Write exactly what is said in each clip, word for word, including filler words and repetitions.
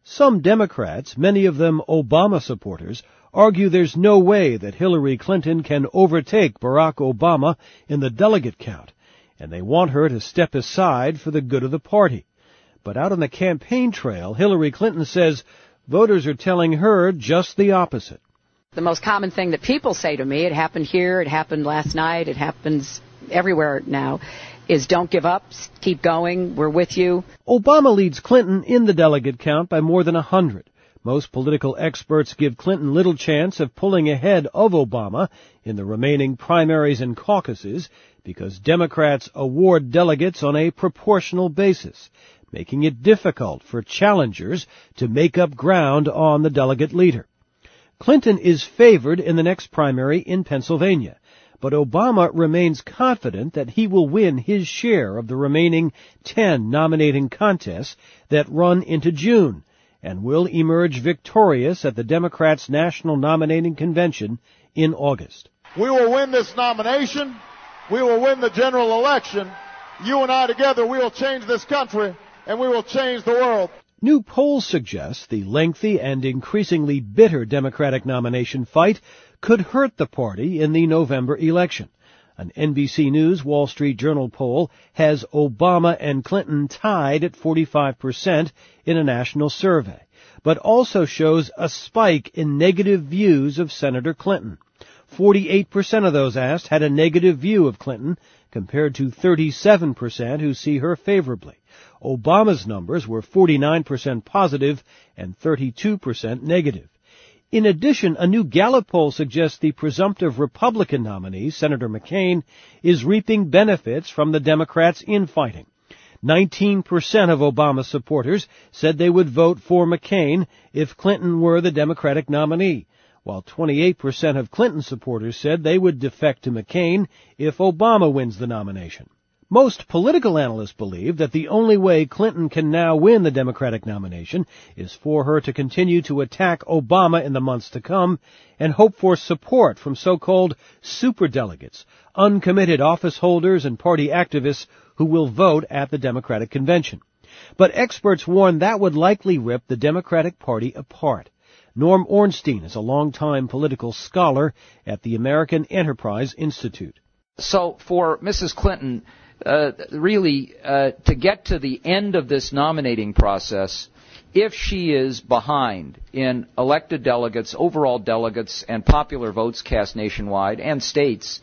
Some Democrats, many of them Obama supporters, argue there's no way that Hillary Clinton can overtake Barack Obama in the delegate count, and they want her to step aside for the good of the party. But out on the campaign trail, Hillary Clinton says voters are telling her just the opposite. The most common thing that people say to me, it happened here, it happened last night, it happens everywhere now, is don't give up, keep going, we're with you. Obama leads Clinton in the delegate count by more than a hundred. Most political experts give Clinton little chance of pulling ahead of Obama in the remaining primaries and caucuses because Democrats award delegates on a proportional basis, making it difficult for challengers to make up ground on the delegate leader. Clinton is favored in the next primary in Pennsylvania, but Obama remains confident that he will win his share of the remaining ten nominating contests that run into June and will emerge victorious at the Democrats' National Nominating Convention in August. We will win this nomination. We will win the general election. You and I together, we will change this country, and we will change the world. New polls suggest the lengthy and increasingly bitter Democratic nomination fight could hurt the party in the November election. An N B C News Wall Street Journal poll has Obama and Clinton tied at forty-five percent in a national survey, but also shows a spike in negative views of Senator Clinton. forty-eight percent of those asked had a negative view of Clinton, compared to thirty-seven percent who see her favorably. Obama's numbers were forty-nine percent positive and thirty-two percent negative. In addition, a new Gallup poll suggests the presumptive Republican nominee, Senator McCain, is reaping benefits from the Democrats' infighting. nineteen percent of Obama supporters said they would vote for McCain if Clinton were the Democratic nominee, while twenty-eight percent of Clinton supporters said they would defect to McCain if Obama wins the nomination. Most political analysts believe that the only way Clinton can now win the Democratic nomination is for her to continue to attack Obama in the months to come and hope for support from so-called superdelegates, uncommitted office holders and party activists who will vote at the Democratic convention. But experts warn that would likely rip the Democratic Party apart. Norm Ornstein is a longtime political scholar at the American Enterprise Institute. So for Missus Clinton, Uh, really, uh, to get to the end of this nominating process, if she is behind in elected delegates, overall delegates, and popular votes cast nationwide, and states,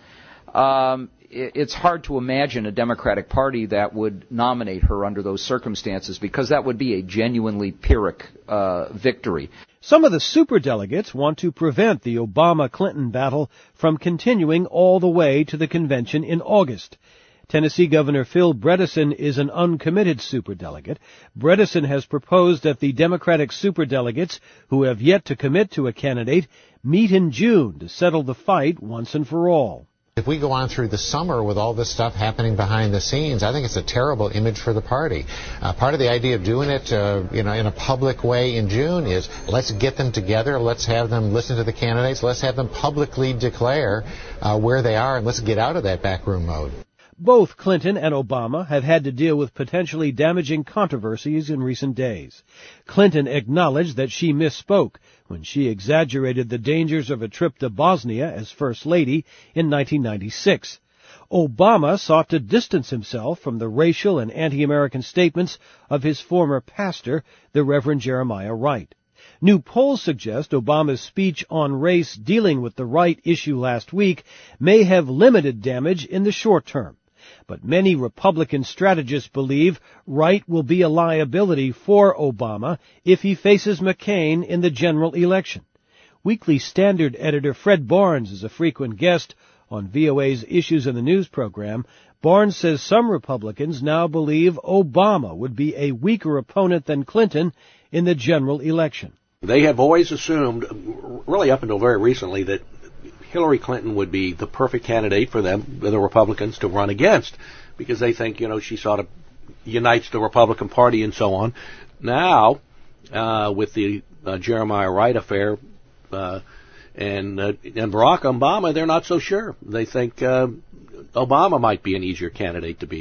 um, it, it's hard to imagine a Democratic Party that would nominate her under those circumstances, because that would be a genuinely Pyrrhic uh, victory. Some of the superdelegates want to prevent the Obama-Clinton battle from continuing all the way to the convention in August. Tennessee Governor Phil Bredesen is an uncommitted superdelegate. Bredesen has proposed that the Democratic superdelegates who have yet to commit to a candidate meet in June to settle the fight once and for all. If we go on through the summer with all this stuff happening behind the scenes, I think it's a terrible image for the party. Uh, part of the idea of doing it, uh, you know, in a public way in June is let's get them together, let's have them listen to the candidates, let's have them publicly declare uh, where they are, and let's get out of that backroom mode. Both Clinton and Obama have had to deal with potentially damaging controversies in recent days. Clinton acknowledged that she misspoke when she exaggerated the dangers of a trip to Bosnia as First Lady in nineteen ninety-six. Obama sought to distance himself from the racial and anti-American statements of his former pastor, the Reverend Jeremiah Wright. New polls suggest Obama's speech on race dealing with the right issue last week may have limited damage in the short term. But many Republican strategists believe Wright will be a liability for Obama if he faces McCain in the general election. Weekly Standard editor Fred Barnes is a frequent guest on V O A's Issues in the News program. Barnes says some Republicans now believe Obama would be a weaker opponent than Clinton in the general election. They have always assumed, really up until very recently, that Hillary Clinton would be the perfect candidate for them, the Republicans, to run against, because they think, you know, she sort of unites the Republican Party and so on. Now, uh, with the uh, Jeremiah Wright affair uh, and uh, and Barack Obama, they're not so sure. They think uh, Obama might be an easier candidate to beat.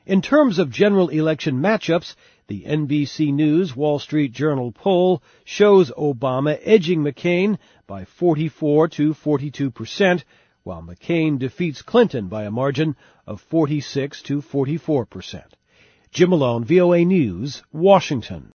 In terms of general election matchups, the N B C News Wall Street Journal poll shows Obama edging McCain by forty-four to forty-two percent, while McCain defeats Clinton by a margin of forty-six to forty-four percent. Jim Malone, V O A News, Washington.